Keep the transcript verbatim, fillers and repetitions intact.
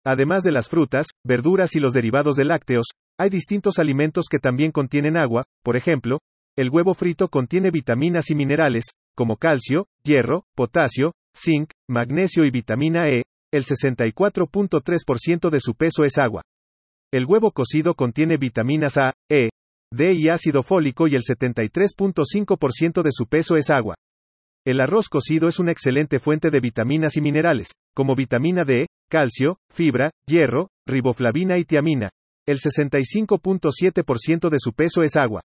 Además de las frutas, verduras y los derivados de lácteos, hay distintos alimentos que también contienen agua. Por ejemplo, el huevo frito contiene vitaminas y minerales, como calcio, hierro, potasio, zinc, magnesio y vitamina E. El sesenta y cuatro punto tres por ciento de su peso es agua. El huevo cocido contiene vitaminas A, E, D y ácido fólico y el setenta y tres punto cinco por ciento de su peso es agua. El arroz cocido es una excelente fuente de vitaminas y minerales, como vitamina D, calcio, fibra, hierro, riboflavina y tiamina. El sesenta y cinco punto siete por ciento de su peso es agua.